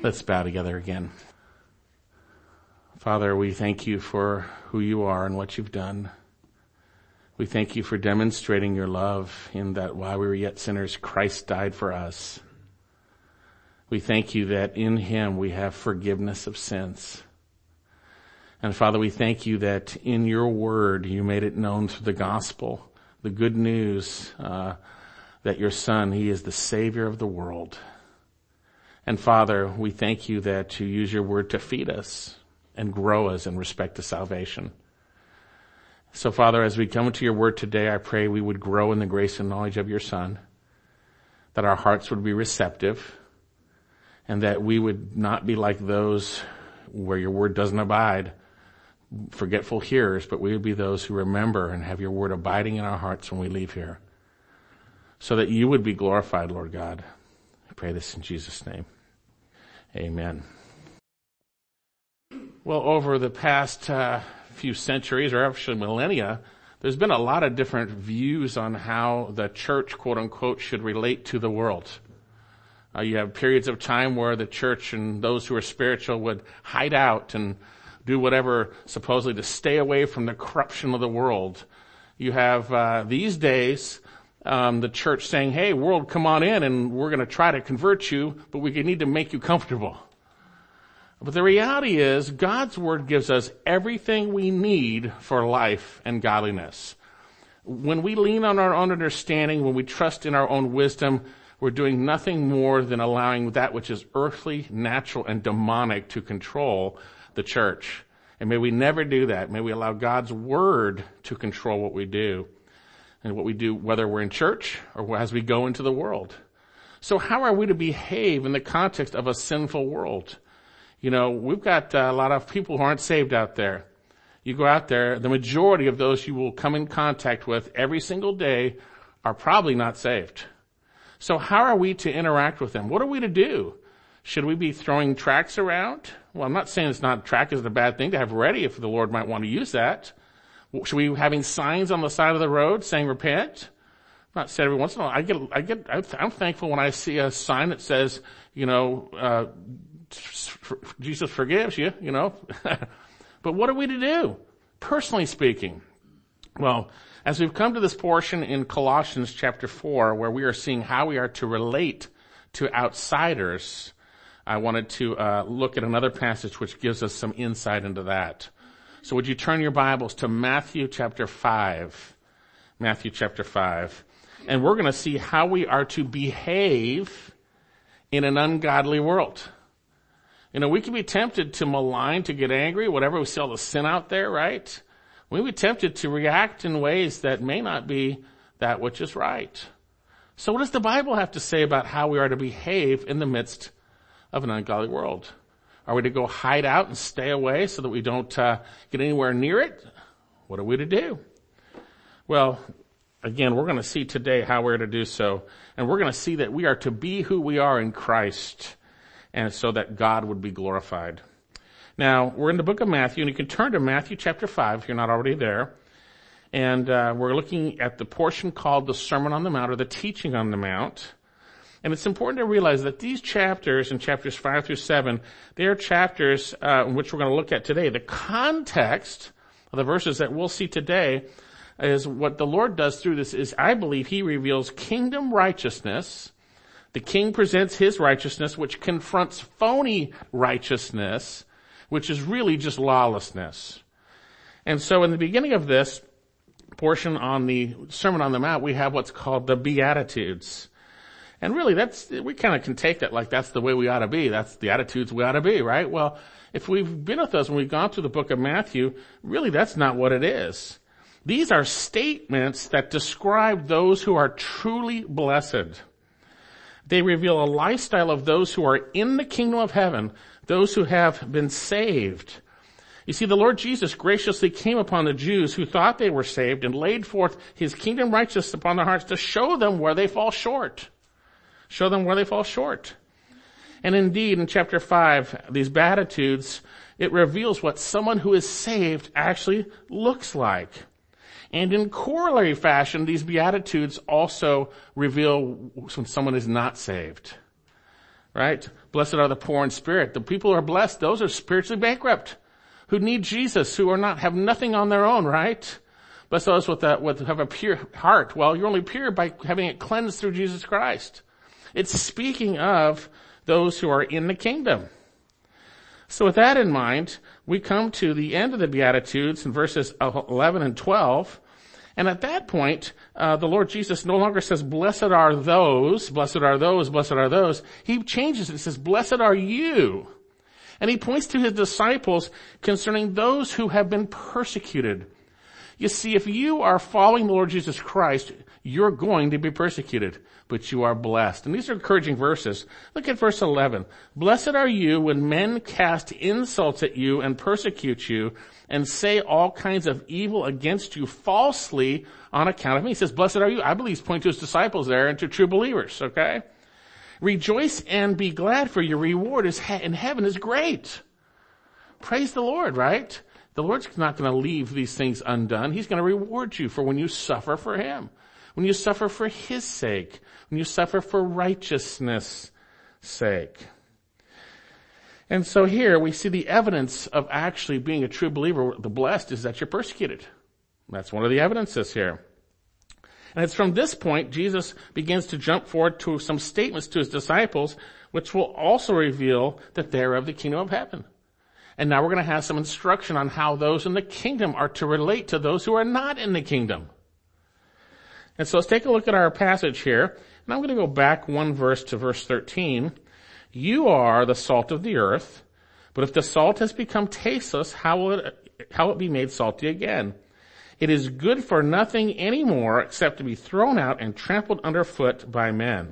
Let's bow together again. Father, we thank you for who you are and what you've done. We thank you for demonstrating your love in that while we were yet sinners, Christ died for us. We thank you that in him we have forgiveness of sins. And Father, we thank you that in your word you made it known through the gospel, the good news that your Son, he is the Savior of the world. And Father, we thank you that you use your word to feed us and grow us in respect to salvation. So Father, as we come to your word today, I pray we would grow in the grace and knowledge of your Son, that our hearts would be receptive, and that we would not be like those where your word doesn't abide, forgetful hearers, but we would be those who remember and have your word abiding in our hearts when we leave here, so that you would be glorified, Lord God. I pray this in Jesus' name. Amen. Well, over the past few centuries, or actually millennia, there's been a lot of different views on how the church, quote unquote, should relate to the world. You have periods of time where the church and those who are spiritual would hide out and do whatever supposedly to stay away from the corruption of the world. You have these days the church saying, hey, world, come on in and we're going to try to convert you, but we need to make you comfortable. But the reality is God's word gives us everything we need for life and godliness. When we lean on our own understanding, when we trust in our own wisdom, we're doing nothing more than allowing that which is earthly, natural, and demonic to control the church. And may we never do that. May we allow God's word to control what we do and what we do, whether we're in church or as we go into the world. So how are we to behave in the context of a sinful world? You know, we've got a lot of people who aren't saved out there. You go out there, the majority of those you will come in contact with every single day are probably not saved. So how are we to interact with them? What are we to do? Should we be throwing tracts around? Well, I'm not saying tract isn't a bad thing to have ready if the Lord might want to use that. Should we be having signs on the side of the road saying repent? Not said every once in a while. I'm thankful when I see a sign that says, Jesus forgives you, But what are we to do? Personally speaking, well, as we've come to this portion in Colossians chapter 4, where we are seeing how we are to relate to outsiders, I wanted to look at another passage which gives us some insight into that. So would you turn your Bibles to Matthew chapter 5? Matthew chapter 5. And we're going to see how we are to behave in an ungodly world. We can be tempted to malign, to get angry, whatever, we see all the sin out there, right? We can be tempted to react in ways that may not be that which is right. So what does the Bible have to say about how we are to behave in the midst of an ungodly world? Are we to go hide out and stay away so that we don't get anywhere near it? What are we to do? Well, again, we're going to see today how we're to do so. And we're going to see that we are to be who we are in Christ, and so that God would be glorified. Now, we're in the book of Matthew, and you can turn to Matthew chapter 5 if you're not already there. And we're looking at the portion called the Sermon on the Mount, or the Teaching on the Mount. And it's important to realize that these chapters, in chapters 5 through 7, they are chapters in which we're going to look at today. The context of the verses that we'll see today is what the Lord does through this is, I believe, he reveals kingdom righteousness. The king presents his righteousness, which confronts phony righteousness, which is really just lawlessness. And so in the beginning of this portion on the Sermon on the Mount, we have what's called the Beatitudes. And really we kind of can take that like that's the way we ought to be. That's the attitudes we ought to be, right? Well, if we've been with us when we've gone through the book of Matthew, really that's not what it is. These are statements that describe those who are truly blessed. They reveal a lifestyle of those who are in the kingdom of heaven, those who have been saved. You see, the Lord Jesus graciously came upon the Jews who thought they were saved and laid forth his kingdom righteousness upon their hearts to show them where they fall short. Show them where they fall short. And indeed, in chapter 5, these Beatitudes, it reveals what someone who is saved actually looks like. And in corollary fashion, these Beatitudes also reveal when someone is not saved. Right? Blessed are the poor in spirit. The people who are blessed, those are spiritually bankrupt, who need Jesus, who have nothing on their own, right? Blessed those have a pure heart. Well, you're only pure by having it cleansed through Jesus Christ. It's speaking of those who are in the kingdom. So with that in mind, we come to the end of the Beatitudes in verses 11 and 12. And at that point, the Lord Jesus no longer says, blessed are those, blessed are those, blessed are those. He changes it and says, blessed are you. And he points to his disciples concerning those who have been persecuted. You see, if you are following the Lord Jesus Christ, you're going to be persecuted, but you are blessed. And these are encouraging verses. Look at verse 11. Blessed are you when men cast insults at you and persecute you and say all kinds of evil against you falsely on account of me. He says, blessed are you. I believe he's pointing to his disciples there and to true believers, okay? Rejoice and be glad, for your reward in heaven is great. Praise the Lord, right? The Lord's not going to leave these things undone. He's going to reward you for when you suffer for him, when you suffer for his sake, when you suffer for righteousness' sake. And so here we see the evidence of actually being a true believer. The blessed is that you're persecuted. That's one of the evidences here. And it's from this point Jesus begins to jump forward to some statements to his disciples, which will also reveal that they're of the kingdom of heaven. And now we're going to have some instruction on how those in the kingdom are to relate to those who are not in the kingdom. And so let's take a look at our passage here. And I'm going to go back one verse to verse 13. You are the salt of the earth, but if the salt has become tasteless, how will it be made salty again? It is good for nothing anymore except to be thrown out and trampled underfoot by men.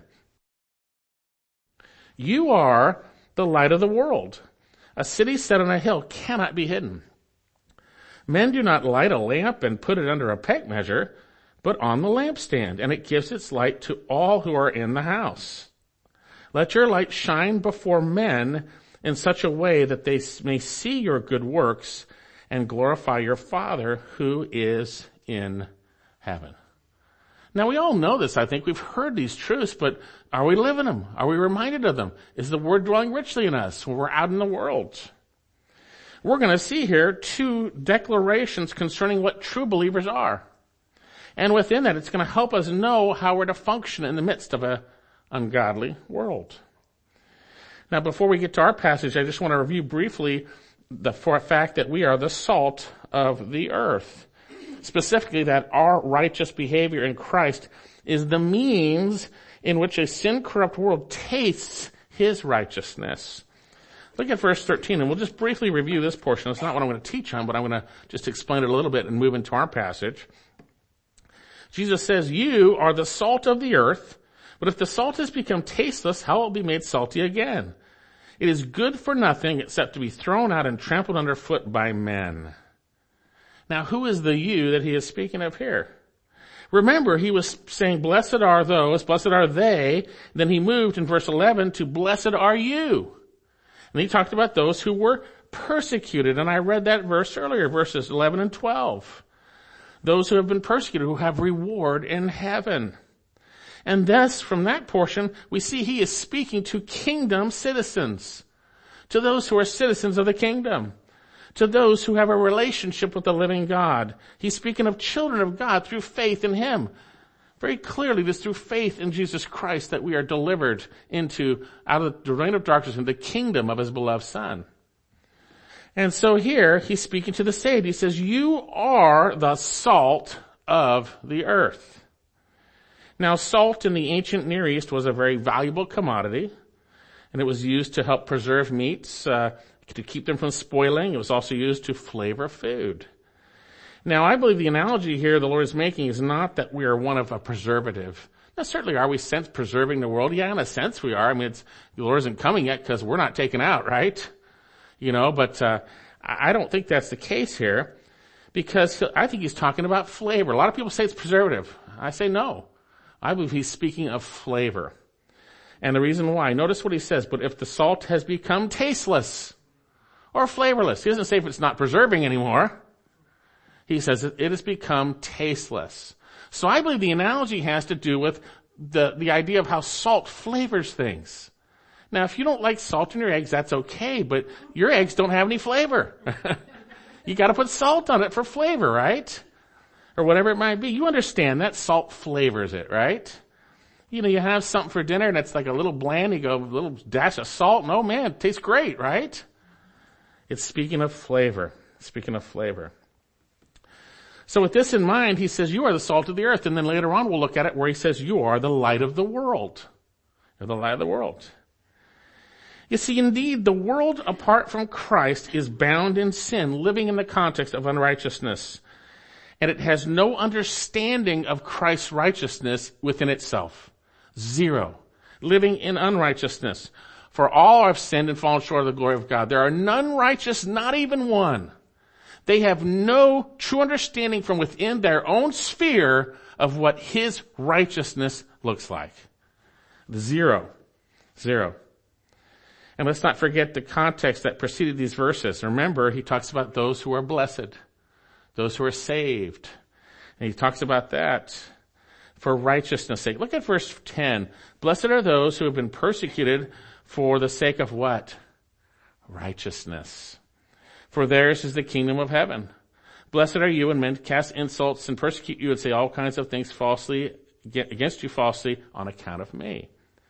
You are the light of the world. A city set on a hill cannot be hidden. Men do not light a lamp and put it under a peg measure, but on the lampstand, and it gives its light to all who are in the house. Let your light shine before men in such a way that they may see your good works and glorify your Father who is in heaven. Now we all know this, I think. We've heard these truths, but are we living them? Are we reminded of them? Is the word dwelling richly in us when we're out in the world? We're going to see here two declarations concerning what true believers are. And within that, it's going to help us know how we're to function in the midst of an ungodly world. Now, before we get to our passage, I just want to review briefly the fact that we are the salt of the earth. Specifically, that our righteous behavior in Christ is the means in which a sin-corrupt world tastes his righteousness. Look at verse 13, and we'll just briefly review this portion. It's not what I'm going to teach on, but I'm going to just explain it a little bit and move into our passage. Jesus says, you are the salt of the earth, but if the salt has become tasteless, how will it be made salty again? It is good for nothing except to be thrown out and trampled underfoot by men. Now, who is the you that he is speaking of here? Remember, he was saying, blessed are those, blessed are they. Then he moved in verse 11 to blessed are you. And he talked about those who were persecuted. And I read that verse earlier, verses 11 and 12. Those who have been persecuted, who have reward in heaven. And thus, from that portion, we see he is speaking to kingdom citizens, to those who are citizens of the kingdom, to those who have a relationship with the living God. He's speaking of children of God through faith in him. Very clearly, it is through faith in Jesus Christ that we are delivered out of the reign of darkness into the kingdom of his beloved Son. And so here, he's speaking to the saved. He says, you are the salt of the earth. Now, salt in the ancient Near East was a very valuable commodity, and it was used to help preserve meats, to keep them from spoiling. It was also used to flavor food. Now, I believe the analogy here the Lord is making is not that we are one of a preservative. Now, certainly are we preserving the world? Yeah, in a sense we are. I mean, the Lord isn't coming yet because we're not taken out, right? But I don't think that's the case here, because I think he's talking about flavor. A lot of people say it's preservative. I say no. I believe he's speaking of flavor. And the reason why, notice what he says, but if the salt has become tasteless or flavorless, he doesn't say if it's not preserving anymore. He says it has become tasteless. So I believe the analogy has to do with the idea of how salt flavors things. Now, if you don't like salt in your eggs, that's okay, but your eggs don't have any flavor. You gotta put salt on it for flavor, right? Or whatever it might be. You understand that salt flavors it, right? You know, you have something for dinner and it's like a little bland, you go, a little dash of salt, and oh man, it tastes great, right? It's speaking of flavor. Speaking of flavor. So with this in mind, he says, you are the salt of the earth. And then later on, we'll look at it where he says, you are the light of the world. You're the light of the world. You see, indeed, the world apart from Christ is bound in sin, living in the context of unrighteousness. And it has no understanding of Christ's righteousness within itself. Zero. Living in unrighteousness. For all have sinned and fallen short of the glory of God. There are none righteous, not even one. They have no true understanding from within their own sphere of what his righteousness looks like. Zero. Zero. And let's not forget the context that preceded these verses. Remember, he talks about those who are blessed, those who are saved. And he talks about that for righteousness' sake. Look at verse 10. Blessed are those who have been persecuted for the sake of what? Righteousness. For theirs is the kingdom of heaven. Blessed are you when men cast insults and persecute you and say all kinds of things falsely against you falsely on account of me.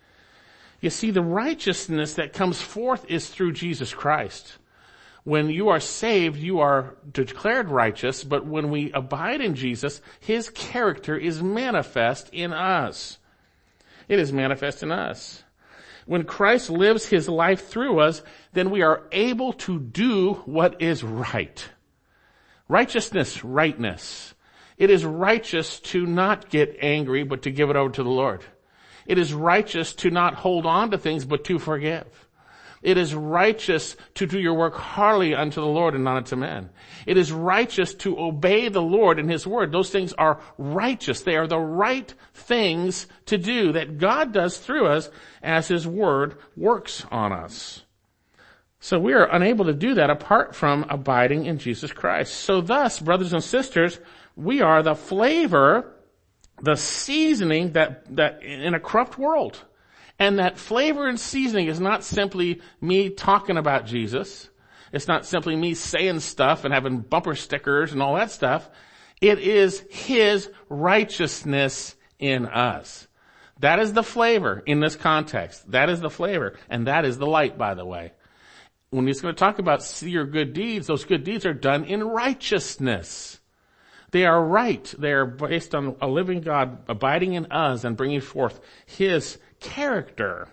You see, the righteousness that comes forth is through Jesus Christ. When you are saved, you are declared righteous, but when we abide in Jesus, his character is manifest in us. It is manifest in us. When Christ lives his life through us, then we are able to do what is right. Righteousness, rightness. It is righteous to not get angry, but to give it over to the Lord. It is righteous to not hold on to things, but to forgive. It is righteous to do your work heartily unto the Lord and not unto men. It is righteous to obey the Lord and his word. Those things are righteous. They are the right things to do that God does through us as his word works on us. So we are unable to do that apart from abiding in Jesus Christ. So thus, brothers and sisters, we are the flavor, the seasoning that in a corrupt world. And that flavor and seasoning is not simply me talking about Jesus. It's not simply me saying stuff and having bumper stickers and all that stuff. It is his righteousness in us. That is the flavor in this context. That is the flavor. And that is the light, by the way. When he's going to talk about see your good deeds, those good deeds are done in righteousness. They are right. They are based on a living God abiding in us and bringing forth his character.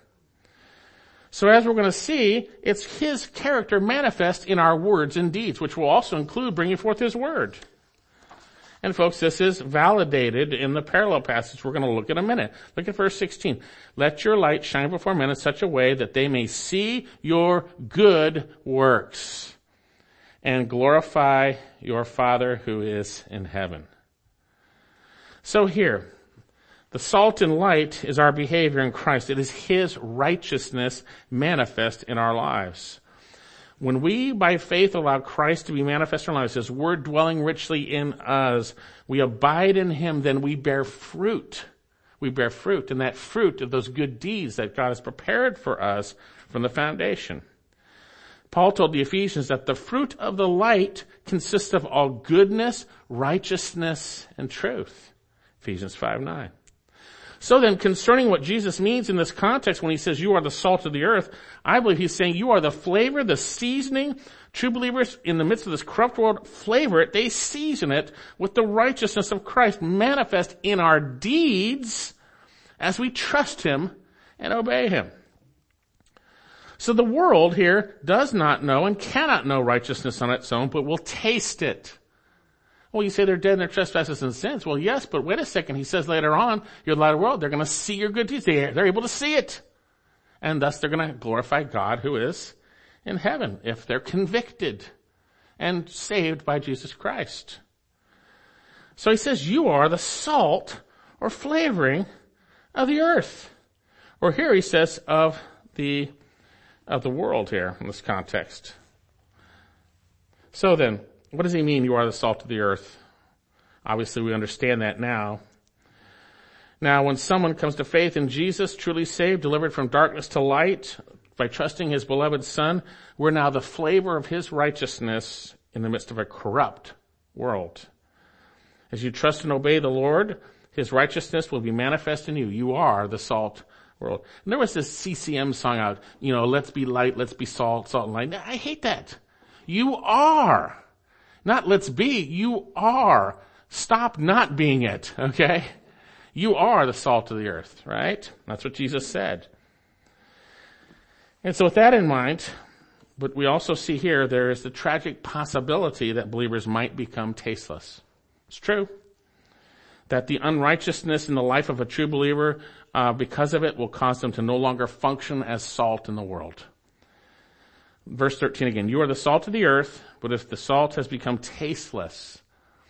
So as we're going to see, it's his character manifest in our words and deeds, which will also include bringing forth his word. And folks, this is validated in the parallel passage we're going to look at in a minute. Look at verse 16. Let your light shine before men in such a way that they may see your good works and glorify your Father who is in heaven. So here, the salt and light is our behavior in Christ. It is his righteousness manifest in our lives. When we, by faith, allow Christ to be manifest in our lives, his word dwelling richly in us, we abide in him, then we bear fruit. We bear fruit, and that fruit of those good deeds that God has prepared for us from the foundation. Paul told the Ephesians that the fruit of the light consists of all goodness, righteousness, and truth. Ephesians 5:9. So then, concerning what Jesus means in this context when he says you are the salt of the earth, I believe he's saying you are the flavor, the seasoning. True believers in the midst of this corrupt world flavor it. They season it with the righteousness of Christ manifest in our deeds as we trust him and obey him. So the world here does not know and cannot know righteousness on its own, but will taste it. Well, you say they're dead in their trespasses and sins. Well, yes, but wait a second. He says later on, you're the light of the world. They're going to see your good deeds. They're able to see it. And thus they're going to glorify God who is in heaven if they're convicted and saved by Jesus Christ. So he says you are the salt or flavoring of the earth. Or here he says of the world here in this context. So then, what does he mean you are the salt of the earth? Obviously we understand that now. Now when someone comes to faith in Jesus, truly saved, delivered from darkness to light, by trusting his beloved Son, we're now the flavor of his righteousness in the midst of a corrupt world. As you trust and obey the Lord, his righteousness will be manifest in you. You are the salt world. And there was this CCM song out, let's be light, let's be salt and light. I hate that. You are. Not let's be, you are. Stop not being it, okay? You are the salt of the earth, right? That's what Jesus said. And so with that in mind, but we also see here there is the tragic possibility that believers might become tasteless. It's true that the unrighteousness in the life of a true believer, because of it, will cause them to no longer function as salt in the world. Verse 13 again, you are the salt of the earth, but if the salt has become tasteless,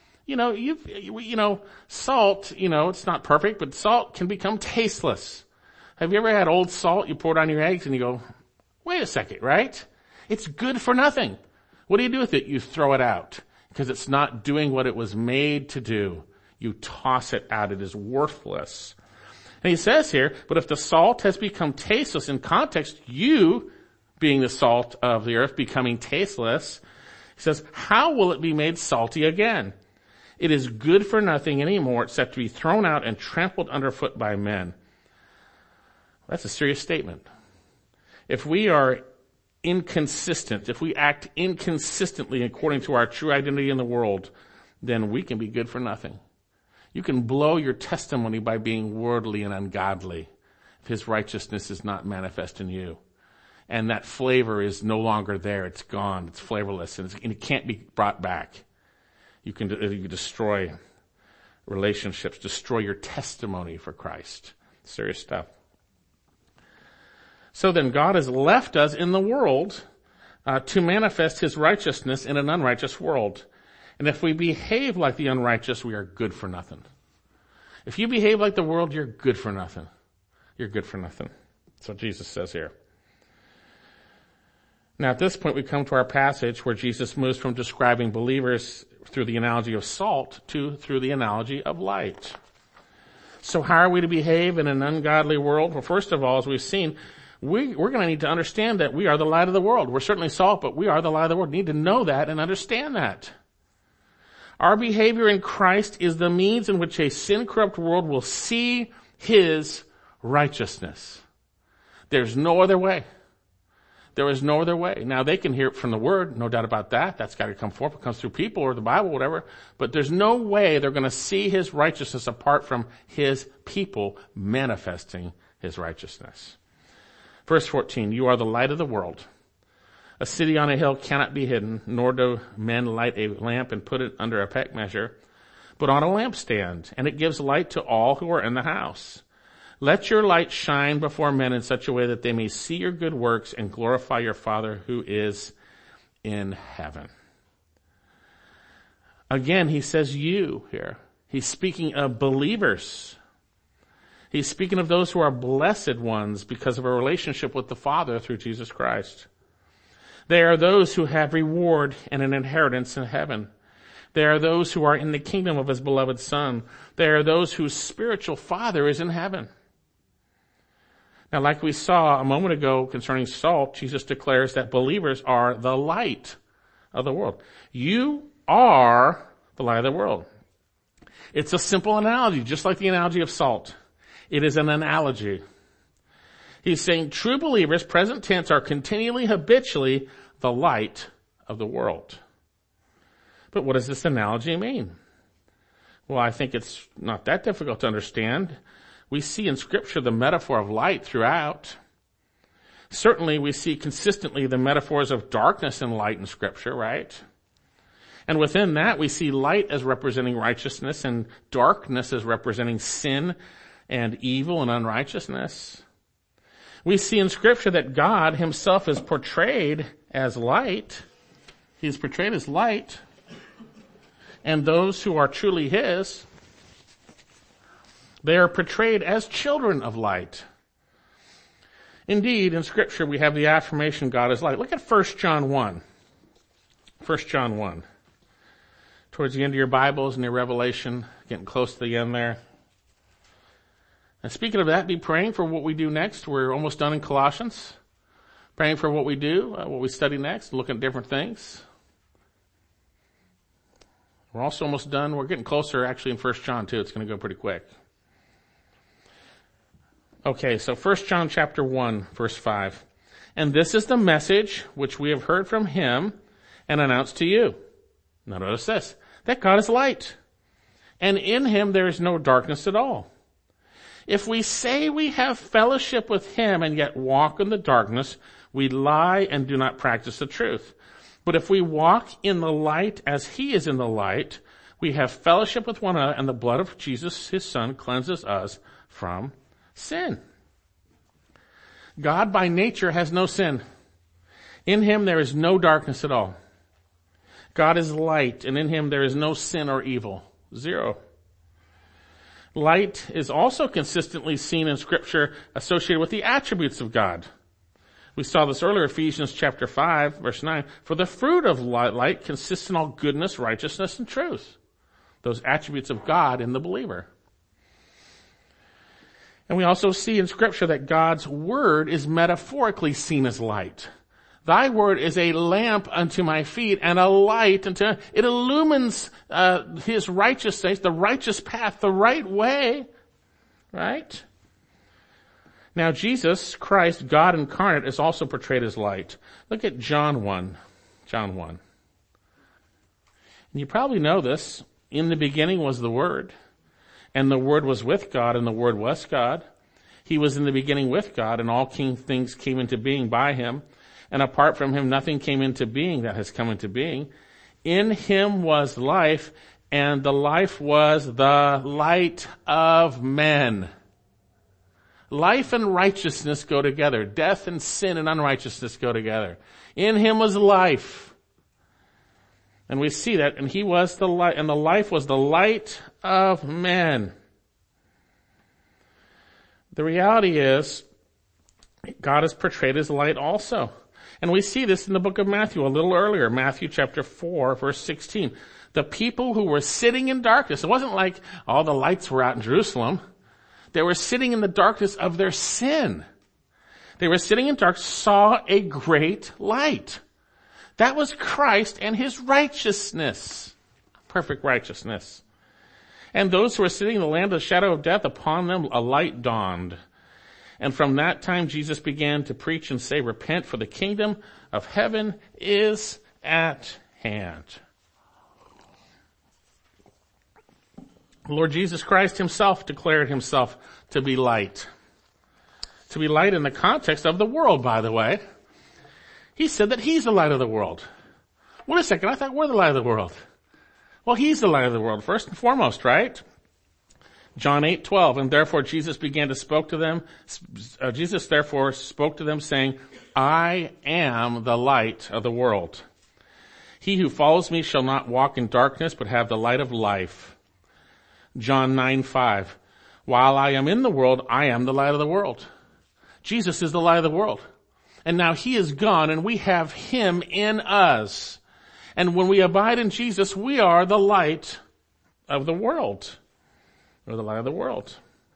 salt, it's not perfect, but salt can become tasteless. Have you ever had old salt? You pour it on your eggs and you go, wait a second, right? It's good for nothing. What do you do with it? You throw it out because it's not doing what it was made to do. You toss it out. It is worthless. And he says here, but if the salt has become tasteless, in context, you being the salt of the earth becoming tasteless, he says, how will it be made salty again? It is good for nothing anymore except to be thrown out and trampled underfoot by men. That's a serious statement. If we are inconsistent, if we act inconsistently according to our true identity in the world, then we can be good for nothing. You can blow your testimony by being worldly and ungodly if his righteousness is not manifest in you. And that flavor is no longer there. It's gone. It's flavorless. And it can't be brought back. You can destroy relationships, destroy your testimony for Christ. Serious stuff. So then God has left us in the world to manifest his righteousness in an unrighteous world. And if we behave like the unrighteous, we are good for nothing. If you behave like the world, you're good for nothing. You're good for nothing. That's what Jesus says here. Now at this point we come to our passage where Jesus moves from describing believers through the analogy of salt to through the analogy of light. So how are we to behave in an ungodly world? Well, first of all, as we've seen, we're going to need to understand that we are the light of the world. We're certainly salt, but we are the light of the world. We need to know that and understand that. Our behavior in Christ is the means in which a sin-corrupt world will see his righteousness. There's no other way. There is no other way. Now, they can hear it from the Word, no doubt about that. That's got to come forth. It comes through people or the Bible, whatever. But there's no way they're going to see his righteousness apart from his people manifesting his righteousness. Verse 14, you are the light of the world. A city on a hill cannot be hidden, nor do men light a lamp and put it under a peck measure, but on a lampstand, and it gives light to all who are in the house. Let your light shine before men in such a way that they may see your good works and glorify your Father who is in heaven. Again, he says you here. He's speaking of believers. He's speaking of those who are blessed ones because of a relationship with the Father through Jesus Christ. They are those who have reward and an inheritance in heaven. They are those who are in the kingdom of his beloved Son. They are those whose spiritual Father is in heaven. Now, like we saw a moment ago concerning salt, Jesus declares that believers are the light of the world. You are the light of the world. It's a simple analogy, just like the analogy of salt. It is an analogy. He's saying true believers, present tense, are continually, habitually the light of the world. But what does this analogy mean? Well, I think it's not that difficult to understand. We see in Scripture the metaphor of light throughout. Certainly we see consistently the metaphors of darkness and light in Scripture, right? And within that we see light as representing righteousness and darkness as representing sin and evil and unrighteousness. We see in Scripture that God himself is portrayed as light. He is portrayed as light. And those who are truly his, they are portrayed as children of light. Indeed, in Scripture, we have the affirmation God is light. Look at 1 John 1. 1 John 1. Towards the end of your Bibles and your Revelation, getting close to the end there. And speaking of that, be praying for what we do next. We're almost done in Colossians. Praying for what we do, what we study next, looking at different things. We're also almost done. We're getting closer actually in 1 John too. It's going to go pretty quick. Okay, so 1 John chapter 1, verse 5. And this is the message which we have heard from him and announced to you. Now notice this, that God is light, and in him there is no darkness at all. If we say we have fellowship with him and yet walk in the darkness, we lie and do not practice the truth. But if we walk in the light as he is in the light, we have fellowship with one another, and the blood of Jesus, his son, cleanses us from sin. God by nature has no sin. In him there is no darkness at all. God is light, and in him there is no sin or evil. Zero. Light is also consistently seen in Scripture associated with the attributes of God. We saw this earlier, Ephesians chapter 5, verse 9. For the fruit of light consists in all goodness, righteousness, and truth. Those attributes of God in the believer. And we also see in Scripture that God's word is metaphorically seen as light. Thy word is a lamp unto my feet and a light unto, it illumines his righteousness, the righteous path, the right way, right? Now Jesus Christ, God incarnate, is also portrayed as light. Look at John 1. John 1. And you probably know this. In the beginning was the Word, and the Word was with God, and the Word was God. He was in the beginning with God, and all things came into being by him. And apart from him, nothing came into being that has come into being. In him was life, and the life was the light of men. Life and righteousness go together. Death and sin and unrighteousness go together. In him was life. And we see that, and he was the light, and the life was the light of men. The reality is, God is portrayed as light also. And we see this in the book of Matthew a little earlier, Matthew chapter 4, verse 16. The people who were sitting in darkness, it wasn't like all the lights were out in Jerusalem. They were sitting in the darkness of their sin. They were sitting in darkness, saw a great light. That was Christ and his righteousness. Perfect righteousness. And those who were sitting in the land of the shadow of death, upon them a light dawned. And from that time Jesus began to preach and say, repent, for the kingdom of heaven is at hand. Lord Jesus Christ himself declared himself to be light. To be light in the context of the world, by the way. He said that he's the light of the world. Wait a second, I thought we're the light of the world. Well, he's the light of the world, first and foremost, right? John 8:12, and therefore Jesus began to spoke to them. Jesus therefore spoke to them saying, I am the light of the world. He who follows me shall not walk in darkness, but have the light of life. John 9:5, while I am in the world, I am the light of the world. Jesus is the light of the world. And now he is gone and we have him in us. And when we abide in Jesus, we are the light of the world. Or the light of the world.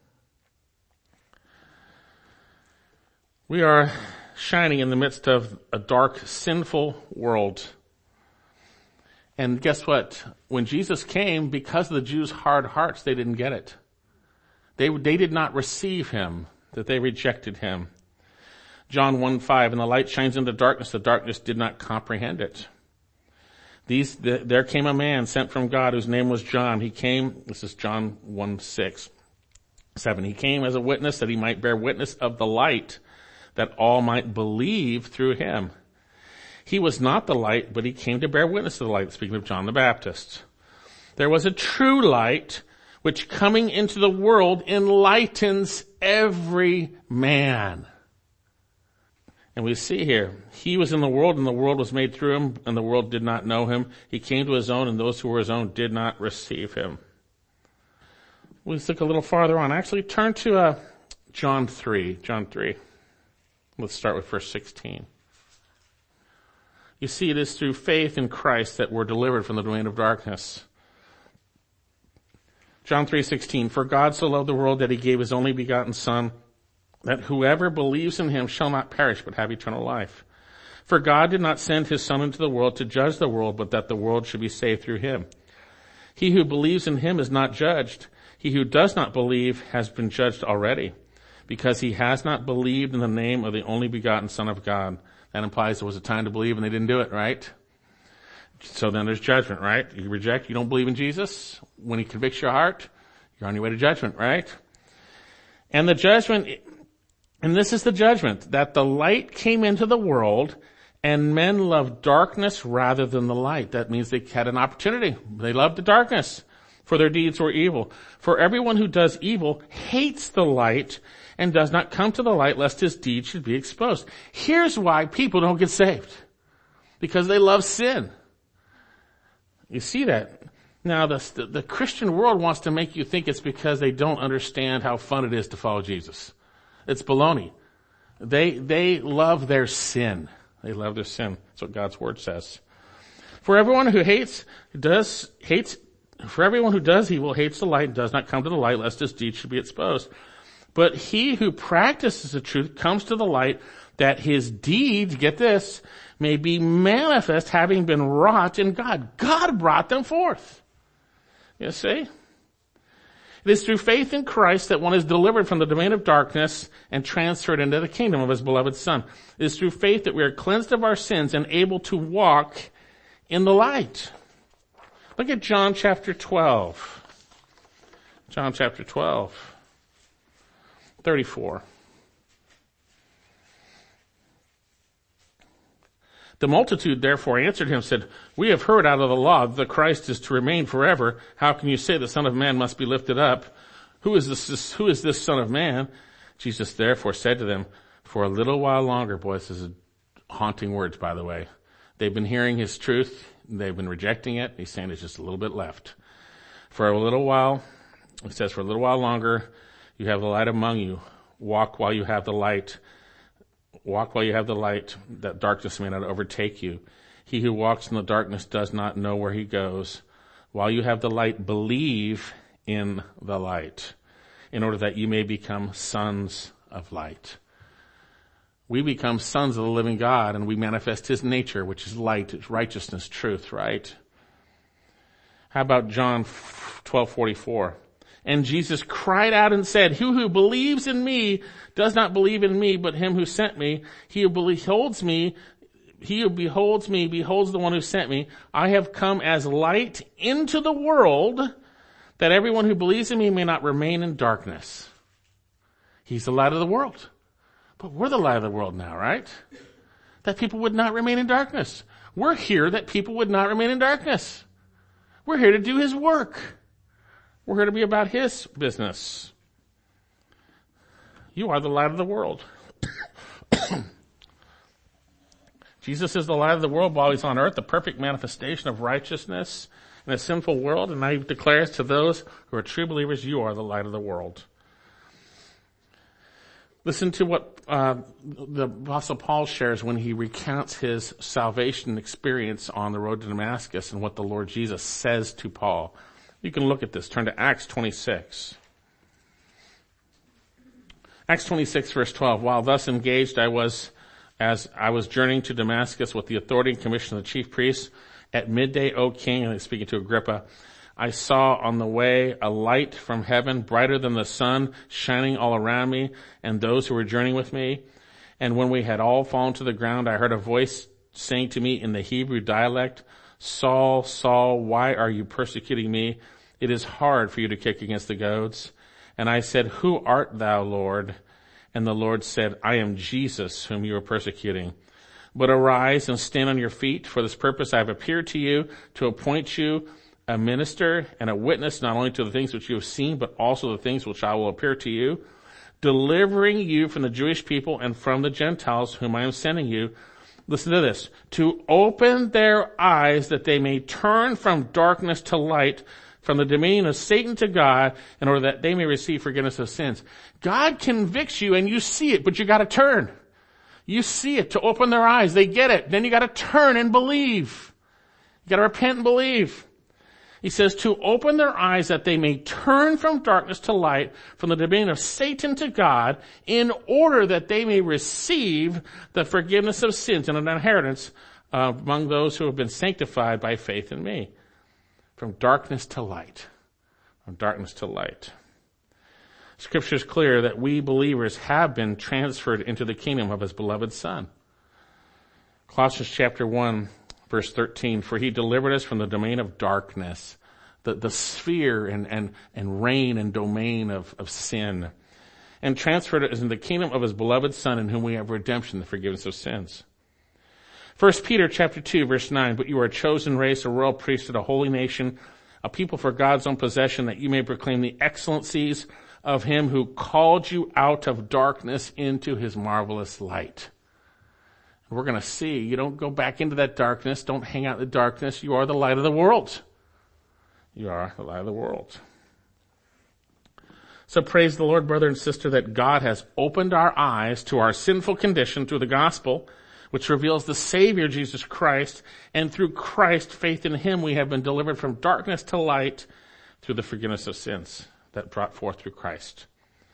We are shining in the midst of a dark, sinful world. And guess what? When Jesus came, because of the Jews' hard hearts, they didn't get it. They did not receive him, that they rejected him. John 1:5, and the light shines in the darkness did not comprehend it. There came a man sent from God whose name was John. He came, this is John 1:6-7. He came as a witness that he might bear witness of the light, that all might believe through him. He was not the light, but he came to bear witness to the light, speaking of John the Baptist. There was a true light, which coming into the world enlightens every man. And we see here, he was in the world and the world was made through him and the world did not know him. He came to his own and those who were his own did not receive him. Let's look a little farther on. Actually, turn to John 3. John 3. Let's start with verse 16. You see, it is through faith in Christ that we're delivered from the domain of darkness. John 3:16. For God so loved the world that he gave his only begotten Son, that whoever believes in him shall not perish but have eternal life. For God did not send his Son into the world to judge the world, but that the world should be saved through him. He who believes in him is not judged. He who does not believe has been judged already, because he has not believed in the name of the only begotten Son of God. That implies there was a time to believe and they didn't do it, right? So then there's judgment, right? You reject, you don't believe in Jesus. When he convicts your heart, you're on your way to judgment, right? And the judgment, and this is the judgment, that the light came into the world and men loved darkness rather than the light. That means they had an opportunity. They loved the darkness, for their deeds were evil. For everyone who does evil hates the light and does not come to the light lest his deeds should be exposed. Here's why people don't get saved. Because they love sin. You see that? Now the Christian world wants to make you think it's because they don't understand how fun it is to follow Jesus. It's baloney. They love their sin. They love their sin. That's what God's word says. For everyone who does evil hates the light and does not come to the light lest his deeds should be exposed. But he who practices the truth comes to the light that his deeds, get this, may be manifest, having been wrought in God. God brought them forth. You see? It is through faith in Christ that one is delivered from the domain of darkness and transferred into the kingdom of his beloved Son. It is through faith that we are cleansed of our sins and able to walk in the light. Look at John chapter 12. John chapter 12, 34. The multitude therefore answered him, said, "We have heard out of the law that the Christ is to remain forever. How can you say the Son of Man must be lifted up? Who is this Son of Man?" Jesus therefore said to them, "For a little while longer," boy, this is haunting words, by the way. They've been hearing his truth. They've been rejecting it. He's saying there's just a little bit left. For a little while, it says, for a little while longer, you have the light among you. Walk while you have the light. Walk while you have the light, that darkness may not overtake you. He who walks in the darkness does not know where he goes. While you have the light, believe in the light, in order that you may become sons of light. We become sons of the living God, and we manifest his nature, which is light, righteousness, truth, right? How about John 12:44? And Jesus cried out and said, "He who believes in me does not believe in me, but him who sent me. He who beholds me beholds the one who sent me. I have come as light into the world, that everyone who believes in me may not remain in darkness." He's the light of the world. But we're the light of the world now, right? That people would not remain in darkness. We're here that people would not remain in darkness. We're here to do his work. We're here to be about his business. You are the light of the world. Jesus is the light of the world while he's on earth, the perfect manifestation of righteousness in a sinful world. And now he declares to those who are true believers, you are the light of the world. Listen to what the Apostle Paul shares when he recounts his salvation experience on the road to Damascus and what the Lord Jesus says to Paul. You can look at this. Turn to Acts 26. Acts 26, verse 12. While thus engaged, as I was journeying to Damascus with the authority and commission of the chief priests, at midday, O king, and speaking to Agrippa, I saw on the way a light from heaven, brighter than the sun, shining all around me and those who were journeying with me. And when we had all fallen to the ground, I heard a voice saying to me in the Hebrew dialect, "Saul, Saul, why are you persecuting me? It is hard for you to kick against the goads." And I said, "Who art thou, Lord?" And the Lord said, "I am Jesus, whom you are persecuting. But arise and stand on your feet. For this purpose I have appeared to you, to appoint you a minister and a witness, not only to the things which you have seen, but also the things which I will appear to you, delivering you from the Jewish people and from the Gentiles whom I am sending you." Listen to this. "To open their eyes that they may turn from darkness to light, from the dominion of Satan to God, in order that they may receive forgiveness of sins." God convicts you and you see it, but you gotta turn. You see it to open their eyes. They get it. Then you gotta turn and believe. You gotta repent and believe. He says, to open their eyes that they may turn from darkness to light, from the dominion of Satan to God, in order that they may receive the forgiveness of sins and an inheritance among those who have been sanctified by faith in me. From darkness to light. From darkness to light. Scripture is clear that we believers have been transferred into the kingdom of his beloved Son. Colossians chapter 1, verse 13, for he delivered us from the domain of darkness, the sphere and reign and domain of sin, and transferred us into the kingdom of his beloved Son, in whom we have redemption, the forgiveness of sins. 1 Peter chapter 2, verse 9, but you are a chosen race, a royal priesthood, a holy nation, a people for God's own possession, that you may proclaim the excellencies of him who called you out of darkness into his marvelous light. We're going to see, you don't go back into that darkness. Don't hang out in the darkness. You are the light of the world. You are the light of the world. So praise the Lord, brother and sister, that God has opened our eyes to our sinful condition through the gospel, which reveals the Savior, Jesus Christ, and through Christ, faith in him, we have been delivered from darkness to light through the forgiveness of sins that brought forth through Christ.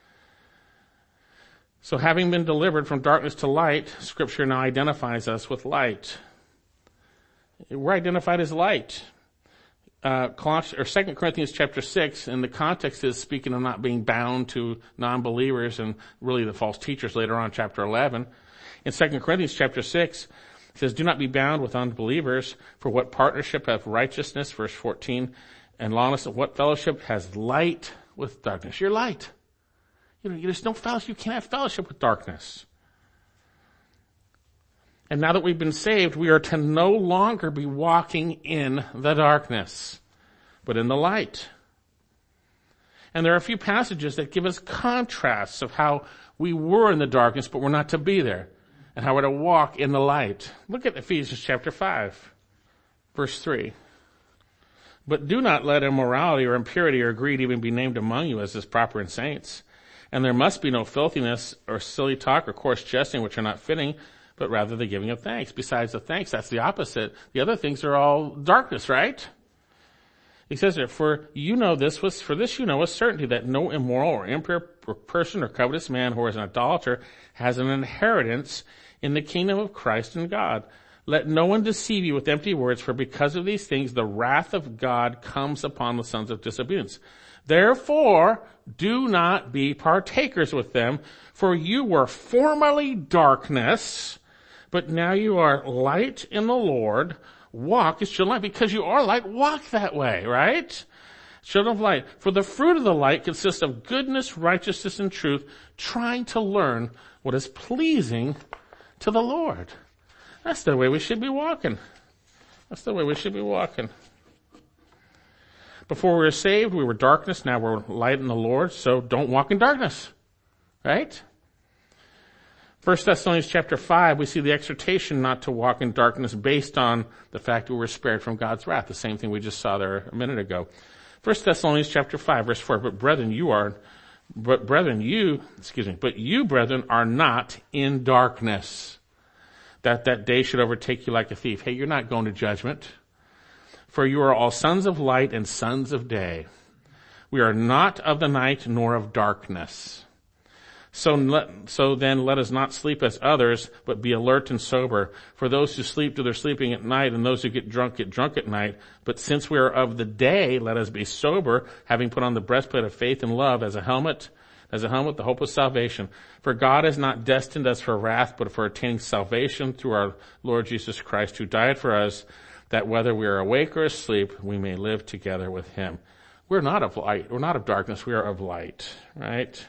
So having been delivered from darkness to light, Scripture now identifies us with light. We're identified as light. 2 Corinthians chapter 6, and the context is speaking of not being bound to non-believers and really the false teachers later on, chapter 11. In 2 Corinthians chapter 6, it says, do not be bound with unbelievers, for what partnership have righteousness, verse 14, and lawlessness, what fellowship has light with darkness? You're light. There's no fellowship. You can't have fellowship with darkness. And now that we've been saved, we are to no longer be walking in the darkness, but in the light. And there are a few passages that give us contrasts of how we were in the darkness, but we're not to be there, and how we're to walk in the light. Look at Ephesians chapter 5, verse 3. But do not let immorality or impurity or greed even be named among you as is proper in saints. And there must be no filthiness or silly talk or coarse jesting, which are not fitting, but rather the giving of thanks. Besides the thanks, that's the opposite. The other things are all darkness, right? He says there, for this you know with certainty that no immoral or impure person or covetous man who is an idolater has an inheritance in the kingdom of Christ and God. Let no one deceive you with empty words, for because of these things the wrath of God comes upon the sons of disobedience. Therefore, do not be partakers with them, for you were formerly darkness, but now you are light in the Lord. Walk as children of light. Because you are light, walk that way, right? Children of light. For the fruit of the light consists of goodness, righteousness, and truth, trying to learn what is pleasing to the Lord. That's the way we should be walking. That's the way we should be walking. Before we were saved, we were darkness. Now we're light in the Lord. So don't walk in darkness. Right? 1 Thessalonians chapter 5, we see the exhortation not to walk in darkness based on the fact that we were spared from God's wrath. The same thing we just saw there a minute ago. 1 Thessalonians chapter 5, verse 4, but you, brethren, are not in darkness, that day should overtake you like a thief. Hey, you're not going to judgment. For you are all sons of light and sons of day. We are not of the night nor of darkness. So then let us not sleep as others, but be alert and sober. For those who sleep do their sleeping at night, and those who get drunk at night. But since we are of the day, let us be sober, having put on the breastplate of faith and love as a helmet, the hope of salvation. For God has not destined us for wrath, but for attaining salvation through our Lord Jesus Christ, who died for us, that whether we are awake or asleep, we may live together with him. We're not of light. We're not of darkness. We are of light, right?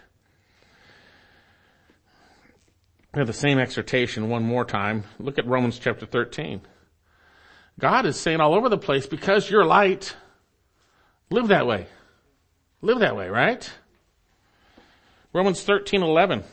We have the same exhortation one more time. Look at Romans chapter 13. God is saying all over the place, because you're light, live that way. Live that way, right? Romans 13:11.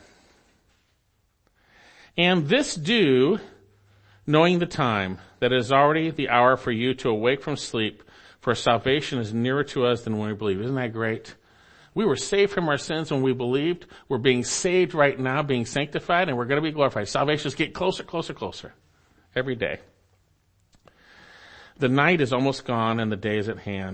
And this do, knowing the time, that it is already the hour for you to awake from sleep, for salvation is nearer to us than when we believe. Isn't that great? We were saved from our sins when we believed. We're being saved right now, being sanctified, and we're going to be glorified. Salvation is getting closer, closer, closer every day. The night is almost gone and the day is at hand.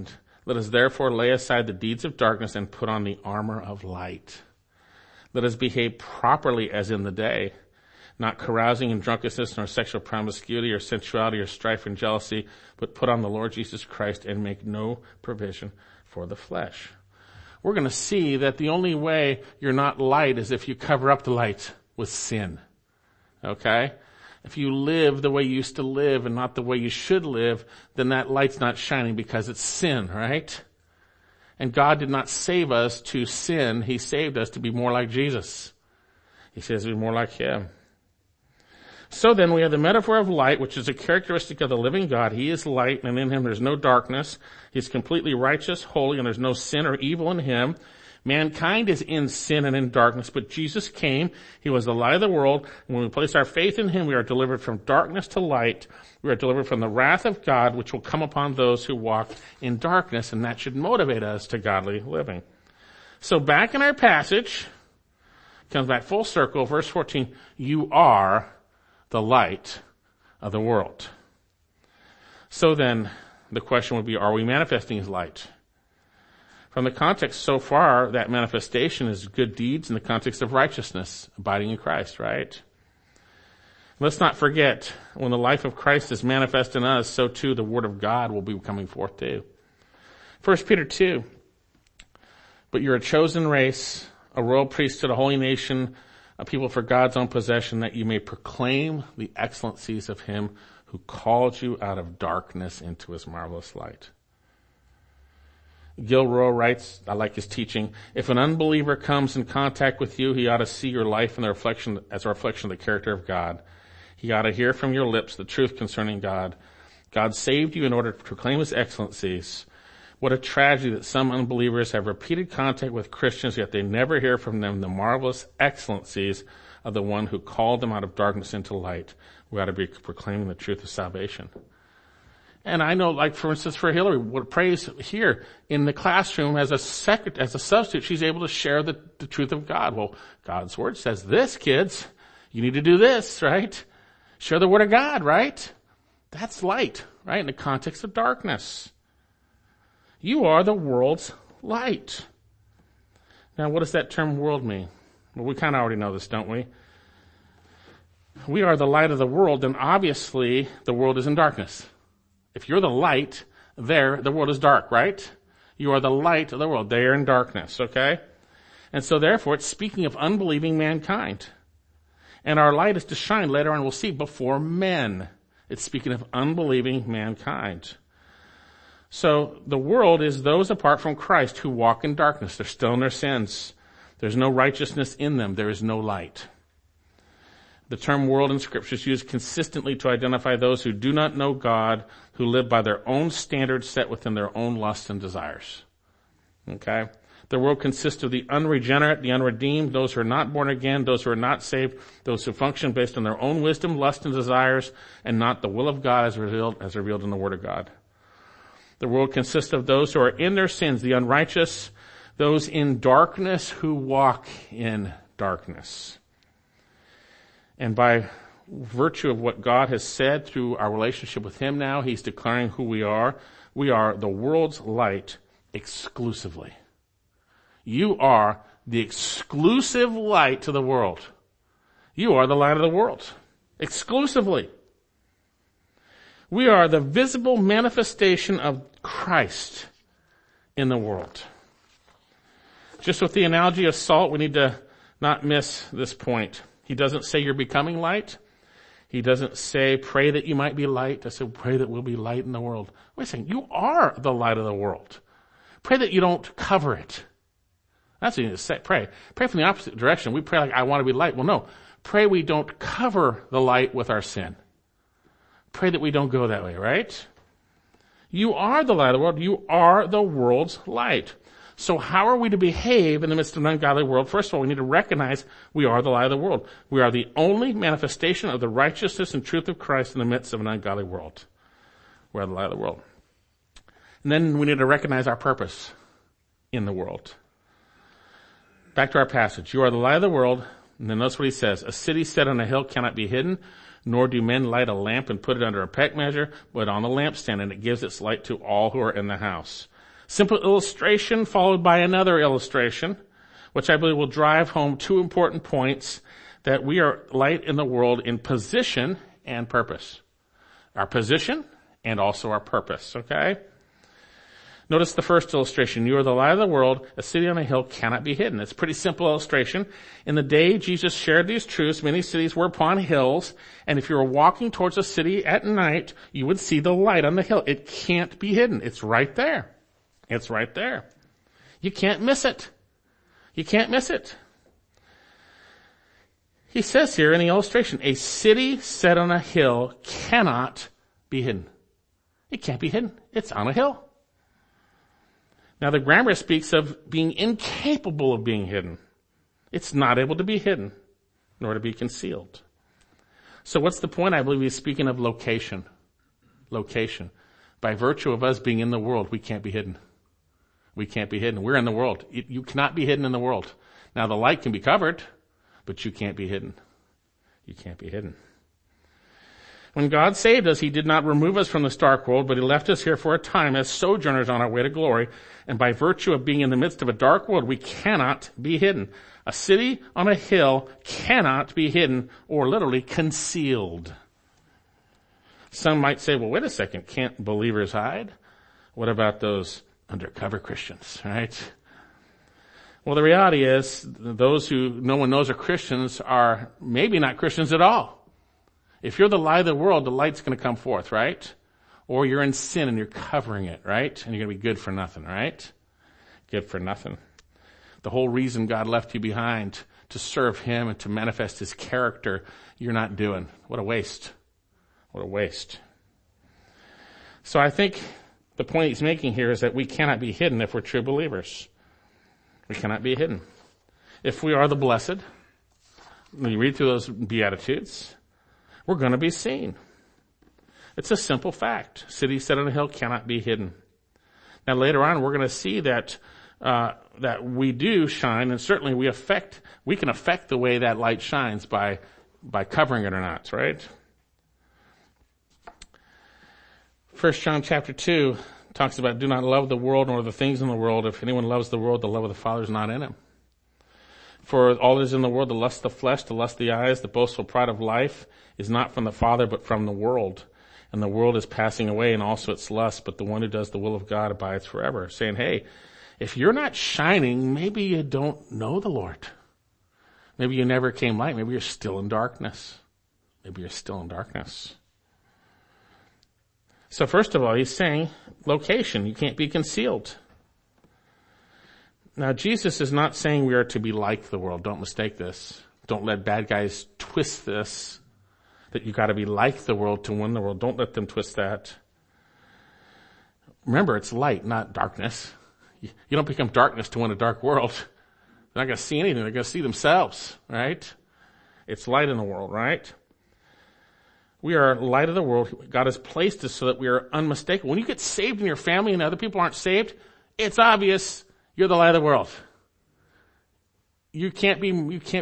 Let us therefore lay aside the deeds of darkness and put on the armor of light. Let us behave properly as in the day, not carousing in drunkenness, nor sexual promiscuity, or sensuality, or strife and jealousy, but put on the Lord Jesus Christ and make no provision for the flesh. We're going to see that the only way you're not light is if you cover up the light with sin. Okay? If you live the way you used to live and not the way you should live, then that light's not shining because it's sin, right? And God did not save us to sin. He saved us to be more like Jesus. He says to be more like Him. So then we have the metaphor of light, which is a characteristic of the living God. He is light, and in Him there's no darkness. He's completely righteous, holy, and there's no sin or evil in Him. Mankind is in sin and in darkness, but Jesus came. He was the light of the world. And when we place our faith in Him, we are delivered from darkness to light. We are delivered from the wrath of God, which will come upon those who walk in darkness, and that should motivate us to godly living. So back in our passage, comes back full circle, verse 14, you are the light of the world. So then, the question would be, are we manifesting His light? From the context so far, that manifestation is good deeds in the context of righteousness, abiding in Christ, right? Let's not forget, when the life of Christ is manifest in us, so too the Word of God will be coming forth too. 1 Peter 2, but you're a chosen race, a royal priesthood, a holy nation, a people for God's own possession, that you may proclaim the excellencies of Him who called you out of darkness into His marvelous light. Gil Rowe writes, I like his teaching, if an unbeliever comes in contact with you, he ought to see your life as a reflection of the character of God. He ought to hear from your lips the truth concerning God. God saved you in order to proclaim His excellencies. What a tragedy that some unbelievers have repeated contact with Christians, yet they never hear from them the marvelous excellencies of the one who called them out of darkness into light. We ought to be proclaiming the truth of salvation. And I know, like, for instance, for Hillary, what prays here in the classroom as a substitute, she's able to share the truth of God. Well, God's Word says this, kids. You need to do this, right? Share the Word of God, right? That's light, right? In the context of darkness. You are the world's light. Now, what does that term world mean? Well, we kind of already know this, don't we? We are the light of the world, then obviously the world is in darkness. If you're the light, the world is dark, right? You are the light of the world. They are in darkness, okay? And so therefore, it's speaking of unbelieving mankind. And our light is to shine, later on we'll see, before men. It's speaking of unbelieving mankind. So the world is those apart from Christ who walk in darkness. They're still in their sins. There's no righteousness in them. There is no light. The term world in Scripture is used consistently to identify those who do not know God, who live by their own standards set within their own lusts and desires. Okay? The world consists of the unregenerate, the unredeemed, those who are not born again, those who are not saved, those who function based on their own wisdom, lust, and desires, and not the will of God as revealed in the Word of God. The world consists of those who are in their sins, the unrighteous, those in darkness who walk in darkness. And by virtue of what God has said through our relationship with Him now, He's declaring who we are. We are the world's light exclusively. You are the exclusive light to the world. You are the light of the world. Exclusively. We are the visible manifestation of Christ in the world. Just with the analogy of salt, we need to not miss this point. He doesn't say you're becoming light. He doesn't say pray that you might be light. I said pray that we'll be light in the world. Wait a second. You are the light of the world. Pray that you don't cover it. That's what you need to say. Pray. Pray from the opposite direction. We pray like I want to be light. Well, no. Pray we don't cover the light with our sin. Pray that we don't go that way, right? You are the light of the world. You are the world's light. So how are we to behave in the midst of an ungodly world? First of all, we need to recognize we are the light of the world. We are the only manifestation of the righteousness and truth of Christ in the midst of an ungodly world. We are the light of the world. And then we need to recognize our purpose in the world. Back to our passage. You are the light of the world. And then notice what he says. A city set on a hill cannot be hidden, nor do men light a lamp and put it under a peck measure, but on a lampstand, and it gives its light to all who are in the house. Simple illustration followed by another illustration, which I believe will drive home two important points, that we are light in the world in position and purpose. Our position and also our purpose, okay? Notice the first illustration. You are the light of the world. A city on a hill cannot be hidden. It's a pretty simple illustration. In the day Jesus shared these truths, many cities were upon hills, and if you were walking towards a city at night, you would see the light on the hill. It can't be hidden. It's right there. It's right there. You can't miss it. You can't miss it. He says here in the illustration, a city set on a hill cannot be hidden. It can't be hidden. It's on a hill. Now the grammar speaks of being incapable of being hidden. It's not able to be hidden, nor to be concealed. So what's the point? I believe he's speaking of location. Location. By virtue of us being in the world, we can't be hidden. We can't be hidden. We're in the world. You cannot be hidden in the world. Now the light can be covered, but you can't be hidden. You can't be hidden. When God saved us, he did not remove us from this dark world, but he left us here for a time as sojourners on our way to glory. And by virtue of being in the midst of a dark world, we cannot be hidden. A city on a hill cannot be hidden or literally concealed. Some might say, well, wait a second, can't believers hide? What about those undercover Christians, right? Well, the reality is those who no one knows are Christians are maybe not Christians at all. If you're the light of the world, the light's going to come forth, right? Or you're in sin and you're covering it, right? And you're going to be good for nothing, right? Good for nothing. The whole reason God left you behind to serve him and to manifest his character, you're not doing. What a waste. What a waste. So I think the point he's making here is that we cannot be hidden if we're true believers. We cannot be hidden. If we are the blessed, when you read through those Beatitudes, we're going to be seen. It's a simple fact. City set on a hill cannot be hidden. Now later on, we're going to see that that we do shine, and certainly we can affect the way that light shines by covering it or not, right? 1 John chapter 2 talks about do not love the world nor the things in the world. If anyone loves the world, the love of the Father is not in him. For all that is in the world, the lust of the flesh, the lust of the eyes, the boastful pride of life, is not from the Father, but from the world. And the world is passing away and also its lust, but the one who does the will of God abides forever. Saying, hey, if you're not shining, maybe you don't know the Lord. Maybe you never came light. Maybe you're still in darkness. Maybe you're still in darkness. So first of all, he's saying location. You can't be concealed. Now, Jesus is not saying we are to be like the world. Don't mistake this. Don't let bad guys twist this, that you got to be like the world to win the world. Don't let them twist that. Remember, it's light, not darkness. You don't become darkness to win a dark world. They're not going to see anything. They're going to see themselves, right? It's light in the world, right? We are light of the world. God has placed us so that we are unmistakable. When you get saved in your family and other people aren't saved, it's obvious you're the light of the world. You can't be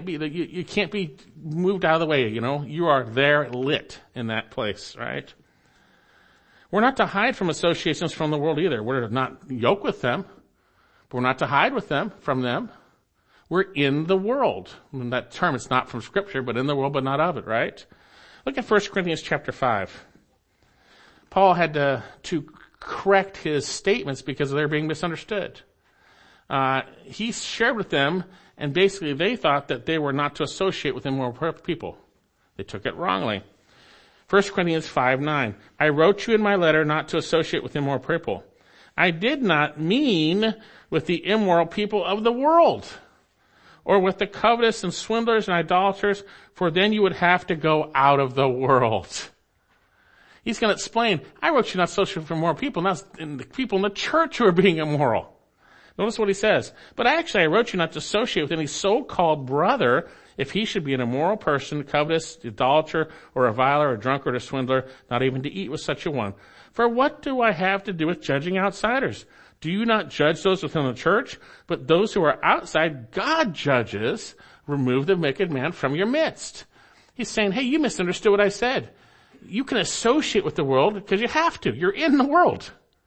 moved out of the way, you know. You are there lit in that place, right? We're not to hide from associations from the world either. We're not yoke with them, but we're not to hide from them. We're in the world. And that term, it's not from Scripture, but in the world, but not of it, right? Look at 1 Corinthians chapter 5. Paul had to correct his statements because they were being misunderstood. He shared with them, and basically they thought that they were not to associate with immoral people. They took it wrongly. 1 Corinthians 5:9. I wrote you in my letter not to associate with immoral people. I did not mean with the immoral people of the world, or with the covetous and swindlers and idolaters, for then you would have to go out of the world. He's going to explain, I wrote you not to associate with immoral people, not the people in the church who are being immoral. Notice what he says. But actually, I wrote you not to associate with any so-called brother if he should be an immoral person, covetous, idolater, or a reviler, a drunkard, or swindler, not even to eat with such a one. For what do I have to do with judging outsiders? Do you not judge those within the church? But those who are outside, God judges. Remove the wicked man from your midst. He's saying, hey, you misunderstood what I said. You can associate with the world because you have to. You're in the world.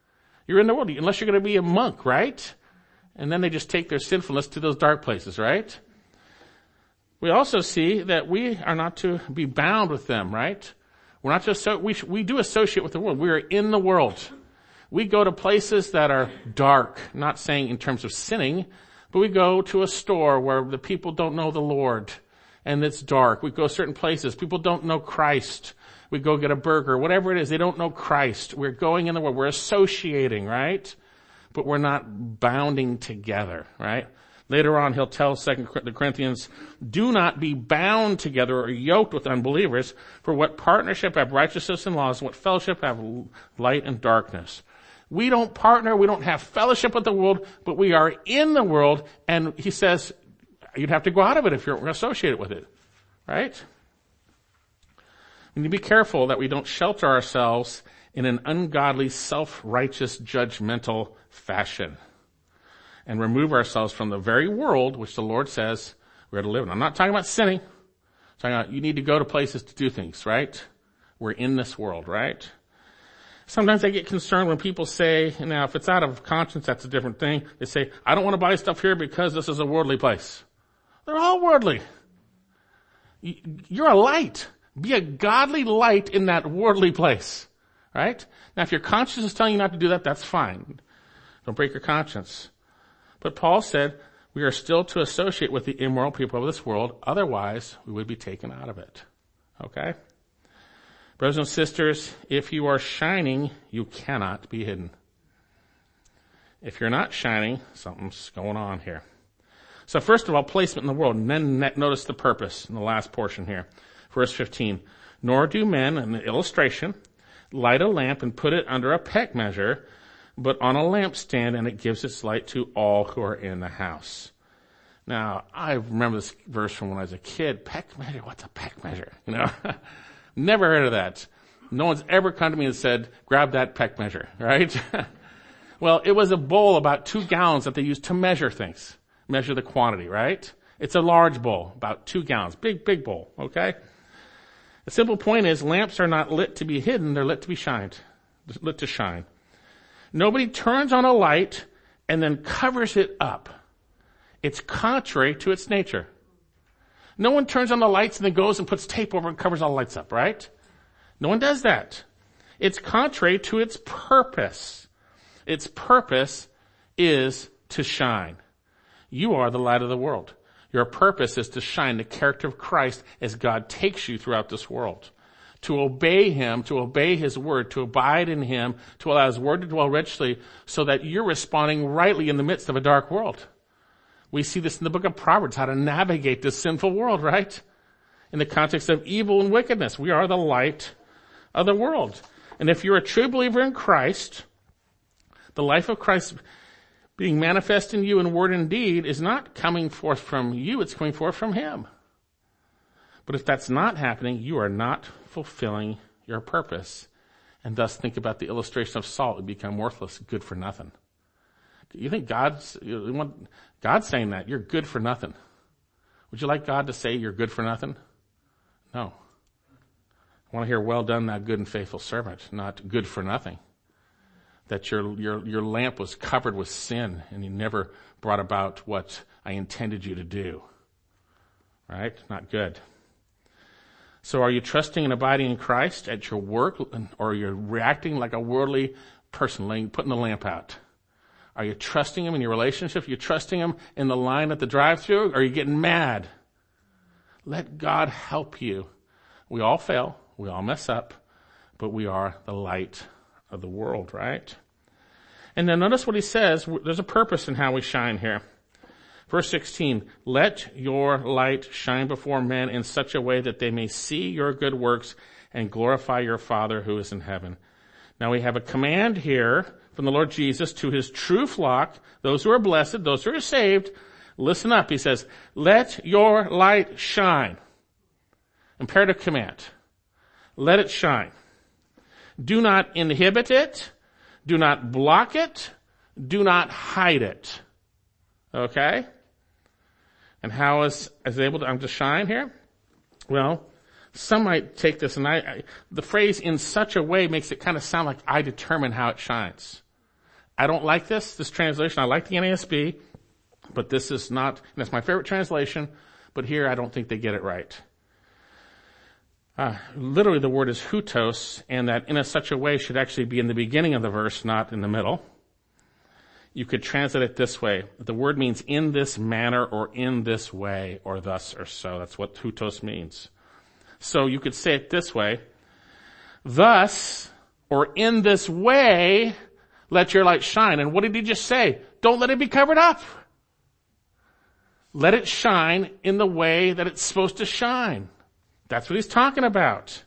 You're in the world, unless you're going to be a monk, right? And then they just take their sinfulness to those dark places, right? We also see that we are not to be bound with them, right? We're not to, we do associate with the world. We are in the world. We go to places that are dark, not saying in terms of sinning, but we go to a store where the people don't know the Lord and it's dark. We go certain places. People don't know Christ. We go get a burger, whatever it is. They don't know Christ. We're going in the world. We're associating, right? But we're not bounding together, right? Later on, he'll tell the Corinthians, do not be bound together or yoked with unbelievers, for what partnership have righteousness and laws, and what fellowship have light and darkness. We don't partner, we don't have fellowship with the world, but we are in the world, and he says, you'd have to go out of it if you're associated with it, right? We need to be careful that we don't shelter ourselves in an ungodly, self-righteous, judgmental fashion and remove ourselves from the very world which the Lord says we're to live in. I'm not talking about sinning. I'm talking about you need to go to places to do things, right? We're in this world, right? Sometimes I get concerned when people say, now if it's out of conscience, that's a different thing. They say, I don't want to buy stuff here because this is a worldly place. They're all worldly. You're a light. Be a godly light in that worldly place, right? Now if your conscience is telling you not to do that, that's fine. Don't break your conscience. But Paul said we are still to associate with the immoral people of this world. Otherwise, we would be taken out of it. Okay? Brothers and sisters, if you are shining, you cannot be hidden. If you're not shining, something's going on here. So first of all, placement in the world, and then notice the purpose in the last portion here. Verse 15, nor do men, in the illustration, light a lamp and put it under a peck measure, but on a lampstand, and it gives its light to all who are in the house. Now, I remember this verse from when I was a kid. Peck measure? What's a peck measure? Never heard of that. No one's ever come to me and said, grab that peck measure, right? Well, it was a bowl about 2 gallons that they used to measure things, measure the quantity, right? It's a large bowl, about 2 gallons, big bowl, okay? The simple point is lamps are not lit to be hidden, they're lit to be shined, lit to shine. Nobody turns on a light and then covers it up. It's contrary to its nature. No one turns on the lights and then goes and puts tape over and covers all the lights up, right? No one does that. It's contrary to its purpose. Its purpose is to shine. You are the light of the world. Your purpose is to shine the character of Christ as God takes you throughout this world. To obey Him, to obey His word, to abide in Him, to allow His word to dwell richly so that you're responding rightly in the midst of a dark world. We see this in the book of Proverbs, how to navigate this sinful world, right? In the context of evil and wickedness. We are the light of the world. And if you're a true believer in Christ, the life of Christ being manifest in you in word and deed is not coming forth from you, it's coming forth from Him. But if that's not happening, you are not fulfilling your purpose. And thus think about the illustration of salt. It become worthless, good for nothing. You think God's saying that? You're good for nothing. Would you like God to say you're good for nothing? No. I want to hear, well done, thou good and faithful servant, not good for nothing. That your lamp was covered with sin and you never brought about what I intended you to do. Right? Not good. So are you trusting and abiding in Christ at your work, or you're reacting like a worldly person, putting the lamp out? Are you trusting Him in your relationship? Are you trusting Him in the line at the drive-thru? Or are you getting mad? Let God help you. We all fail. We all mess up. But we are the light of the world, right? And then notice what he says. There's a purpose in how we shine here. Verse 16, let your light shine before men in such a way that they may see your good works and glorify your Father who is in heaven. Now we have a command here from the Lord Jesus to His true flock, those who are blessed, those who are saved. Listen up, He says, let your light shine. Imperative command. Let it shine. Do not inhibit it. Do not block it. Do not hide it. Okay? And how is able to shine here? Well, some might take this, and the phrase in such a way makes it kind of sound like I determine how it shines. I don't like this translation. I like the NASB, but this is not, and that's my favorite translation, but here I don't think they get it right. Literally the word is hutos, and that in such a way should actually be in the beginning of the verse, not in the middle. You could translate it this way. The word means in this manner or in this way or thus or so. That's what hutos means. So you could say it this way. Thus, or in this way, let your light shine. And what did he just say? Don't let it be covered up. Let it shine in the way that it's supposed to shine. That's what he's talking about.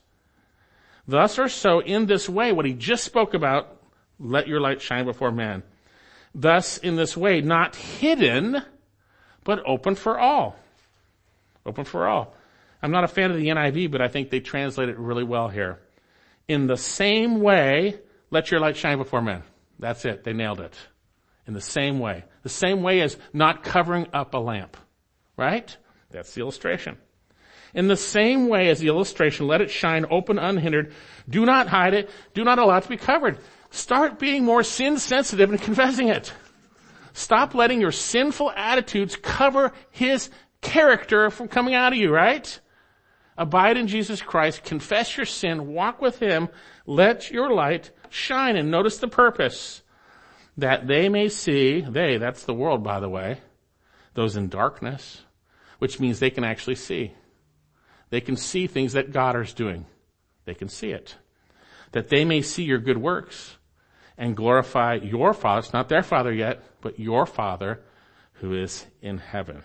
Thus or so, in this way, what he just spoke about, let your light shine before men. Thus, in this way, not hidden, but open for all. Open for all. I'm not a fan of the NIV, but I think they translate it really well here. In the same way, let your light shine before men. That's it. They nailed it. In the same way. The same way as not covering up a lamp. Right? That's the illustration. In the same way as the illustration, let it shine open, unhindered. Do not hide it. Do not allow it to be covered. Start being more sin sensitive and confessing it. Stop letting your sinful attitudes cover his character from coming out of you, right? Abide in Jesus Christ. Confess your sin. Walk with him. Let your light shine. And notice the purpose. That they may see, that's the world, by the way, those in darkness, which means they can actually see. They can see things that God is doing. They can see it. That they may see your good works and glorify your Father. It's not their Father yet, but your Father who is in heaven.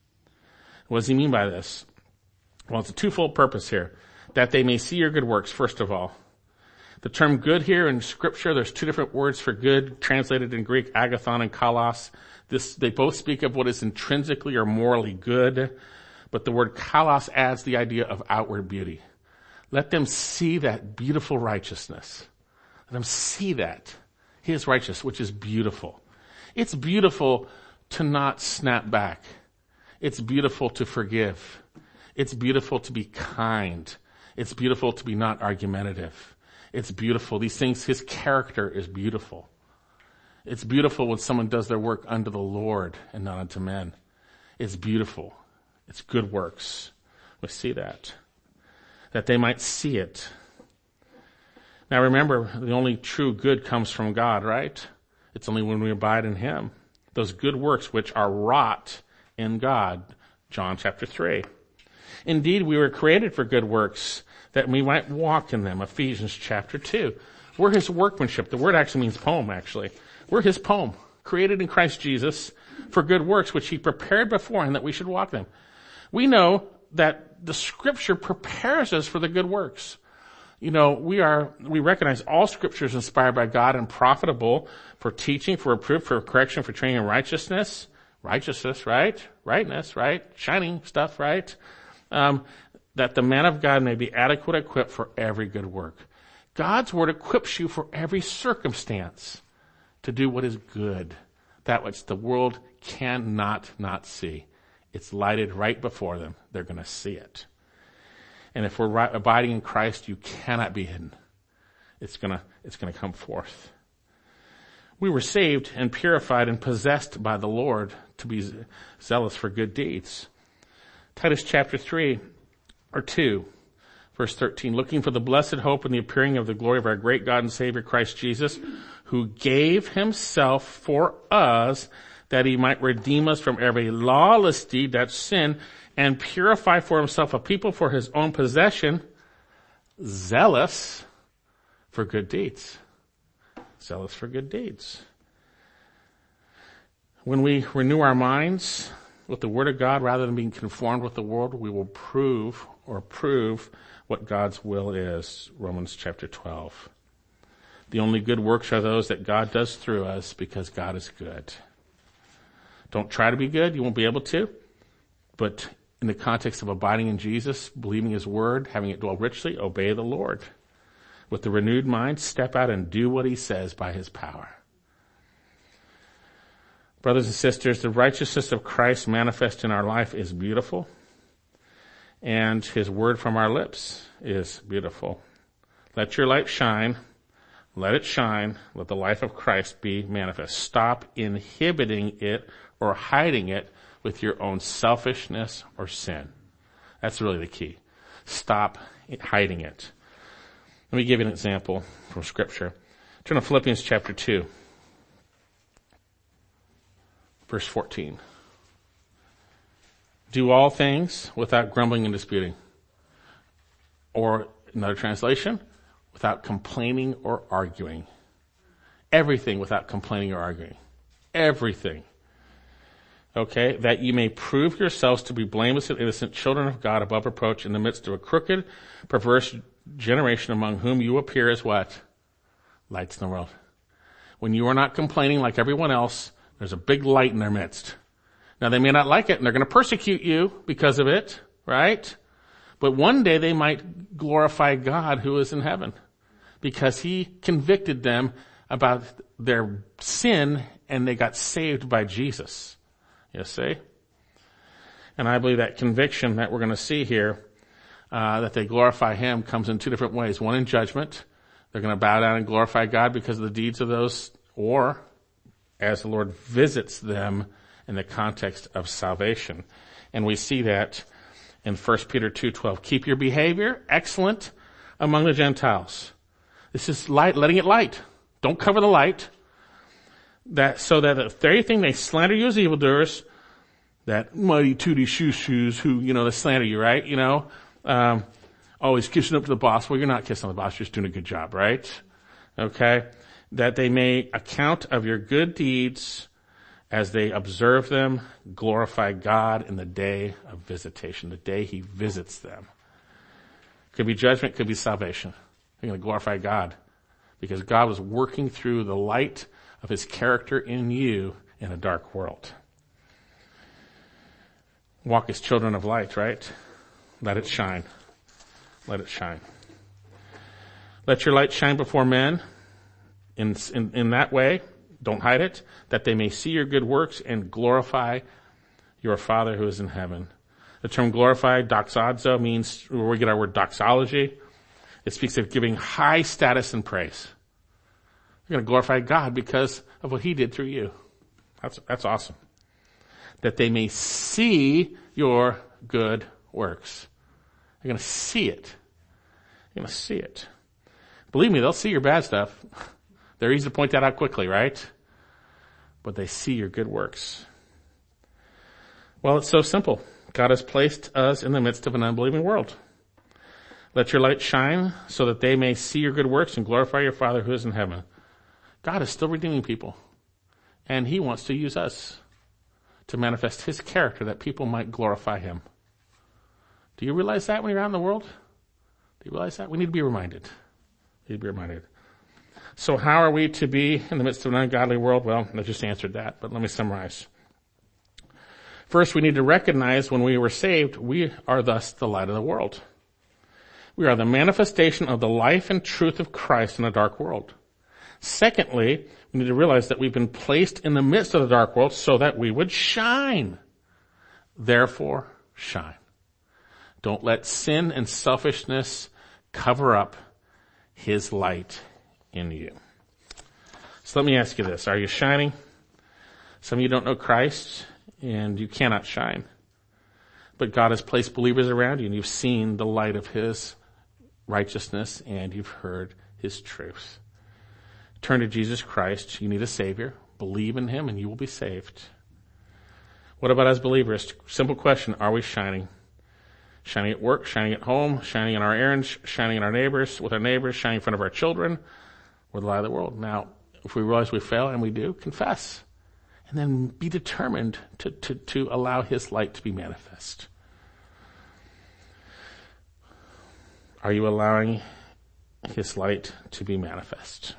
What does he mean by this? Well, it's a twofold purpose here. That they may see your good works, first of all. The term good here in Scripture, there's two different words for good, translated in Greek, agathon and kalos. They both speak of what is intrinsically or morally good, but the word kalos adds the idea of outward beauty. Let them see that beautiful righteousness. Let them see that. He is righteous, which is beautiful. It's beautiful to not snap back. It's beautiful to forgive. It's beautiful to be kind. It's beautiful to be not argumentative. It's beautiful. These things, his character is beautiful. It's beautiful when someone does their work unto the Lord and not unto men. It's beautiful. It's good works. We see that. That they might see it. Now remember, the only true good comes from God, right? It's only when we abide in him. Those good works which are wrought in God. John chapter 3. Indeed, we were created for good works, that we might walk in them. Ephesians chapter 2. We're his workmanship. The word actually means poem, actually. We're his poem, created in Christ Jesus for good works, which he prepared beforehand that we should walk them. We know that the Scripture prepares us for the good works. You know, we recognize all Scripture is inspired by God and profitable for teaching, for reproof, for correction, for training in righteousness. Righteousness, right? Rightness, right? Shining stuff, right? That the man of God may be adequate, equipped for every good work. God's word equips you for every circumstance to do what is good, that which the world cannot not see. It's lighted right before them. They're going to see it. And if we're abiding in Christ, you cannot be hidden. It's going to come forth. We were saved and purified and possessed by the Lord to be zealous for good deeds. Titus chapter 3 or 2, verse 13, looking for the blessed hope and the appearing of the glory of our great God and Savior Christ Jesus, who gave himself for us that he might redeem us from every lawless deed, that's sin, and purify for himself a people for his own possession, zealous for good deeds. Zealous for good deeds. When we renew our minds with the Word of God rather than being conformed with the world, we will prove what God's will is. Romans chapter 12. The only good works are those that God does through us because God is good. Don't try to be good. You won't be able to. But in the context of abiding in Jesus, believing his word, having it dwell richly, obey the Lord. With the renewed mind, step out and do what he says by his power. Brothers and sisters, the righteousness of Christ manifest in our life is beautiful. And his word from our lips is beautiful. Let your light shine. Let it shine. Let the life of Christ be manifest. Stop inhibiting it or hiding it with your own selfishness or sin. That's really the key. Stop hiding it. Let me give you an example from Scripture. Turn to Philippians chapter 2, verse 14. Do all things without grumbling and disputing. Or, another translation, without complaining or arguing. Everything without complaining or arguing. Everything. Okay? That you may prove yourselves to be blameless and innocent children of God above reproach in the midst of a crooked, perverse generation among whom you appear as what? Lights in the world. When you are not complaining like everyone else, there's a big light in their midst. Now they may not like it and they're going to persecute you because of it, right? But one day they might glorify God who is in heaven because he convicted them about their sin and they got saved by Jesus. You see? And I believe that conviction that we're going to see here, that they glorify him comes in two different ways. One in judgment. They're going to bow down and glorify God because of the deeds of those, or as the Lord visits them in the context of salvation. And we see that in 1 Peter 2:12. Keep your behavior excellent among the Gentiles. This is light, letting it light. Don't cover the light. So that if anything they slander you as evildoers, that mighty tooty shoes who, they slander you, right? Always kissing up to the boss. Well, you're not kissing the boss. You're just doing a good job, right? Okay. That they may account of your good deeds as they observe them, glorify God in the day of visitation, the day he visits them. Could be judgment, could be salvation. You're going to glorify God because God was working through the light of his character in you in a dark world. Walk as children of light, right? Let it shine. Let it shine. Let your light shine before men in that way. Don't hide it, that they may see your good works and glorify your Father who is in heaven. The term glorify, doxazo, means where we get our word doxology. It speaks of giving high status and praise. You're going to glorify God because of what he did through you. That's awesome. That they may see your good works. You're going to see it. You're going to see it. Believe me, they'll see your bad stuff. They're easy to point that out quickly, right? But they see your good works. Well, it's so simple. God has placed us in the midst of an unbelieving world. Let your light shine so that they may see your good works and glorify your Father who is in heaven. God is still redeeming people. And he wants to use us to manifest his character that people might glorify him. Do you realize that when you're out in the world? Do you realize that? We need to be reminded. We need to be reminded. So how are we to be in the midst of an ungodly world? Well, I just answered that, but let me summarize. First, we need to recognize when we were saved, we are thus the light of the world. We are the manifestation of the life and truth of Christ in a dark world. Secondly, we need to realize that we've been placed in the midst of the dark world so that we would shine. Therefore, shine. Don't let sin and selfishness cover up his light in you. So let me ask you this. Are you shining? Some of you don't know Christ and you cannot shine. But God has placed believers around you and you've seen the light of his righteousness and you've heard his truth. Turn to Jesus Christ. You need a Savior. Believe in him and you will be saved. What about as believers? Simple question. Are we shining? Shining at work, shining at home, shining in our errands, shining in our neighbors, with our neighbors, shining in front of our children. We're the light of the world. Now, if we realize we fail, and we do, confess. And then be determined to allow his light to be manifest. Are you allowing his light to be manifest?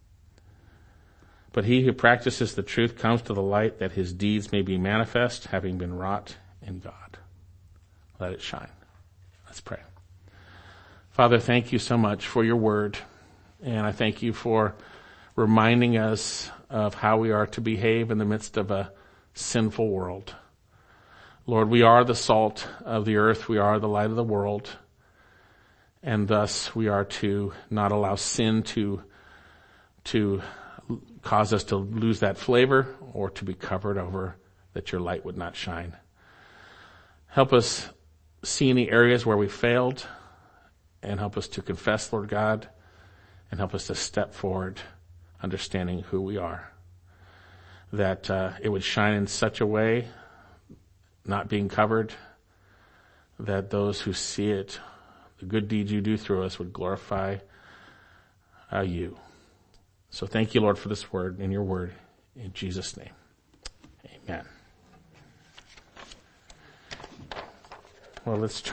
But he who practices the truth comes to the light that his deeds may be manifest, having been wrought in God. Let it shine. Let's pray. Father, thank you so much for your word. And I thank you for reminding us of how we are to behave in the midst of a sinful world. Lord, we are the salt of the earth. We are the light of the world. And thus we are to not allow sin to to cause us to lose that flavor or to be covered over, that your light would not shine. Help us see any areas where we failed, and help us to confess, Lord God, and help us to step forward understanding who we are. That it would shine in such a way, not being covered, that those who see it, the good deeds you do through us, would glorify you. So thank you, Lord, for this word and your word. In Jesus' name, amen. Well, let's